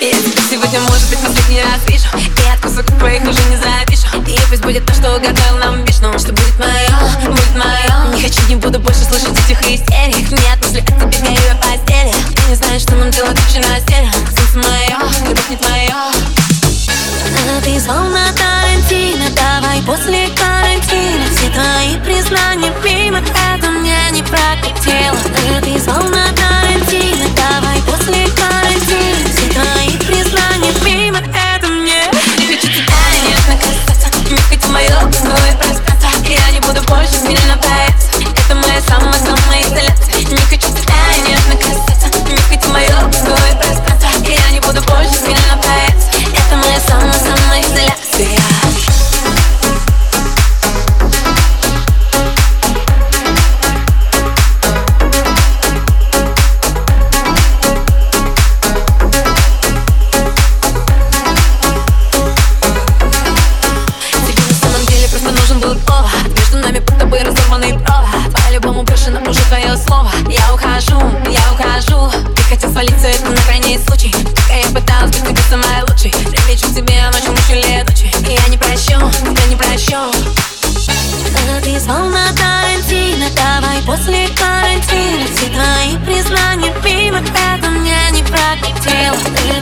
Я тебя сегодня, может быть, последний раз вижу, и от кусок твоих уже не запишу. И пусть будет то, что угадал нам Вишну, что будет мое, будет мое. Не хочу, не буду больше слышать этих истерик. Нет мысли о тебе, горю я в постели. Ты не знаешь, что нам делать, вообще на стеле. Солнце мое, любовь не твое. Ты звал на Тарантино, давай после карантина. Все твои признания мимо, это мне не прокатило. Ты звал на Тарантино, давай после карантина. Все твои признания мимо, это мне. Не хочу тебя нежно касаться, не хочу мое пустое пространство. Я не буду больше сильно бояться, это моя самая изоляция. Не хочу тебя нежно касаться, не хочу мое пустое пространство. Я не буду больше сильно бояться, это моя самая изоляция. Между нами под тобой разорванные провод. По-любому брошено уже твое слово. Я ухожу. Ты хотел свалиться, это на крайний случай. Пока я пыталась быть тебе самой лучшей. Привлечу к тебе ночью лучше летучей. И я не прощу, тебя не прощу. Ты звал на Тарантино, давай после карантина. Все твои признания мимо, это мне не прокатило.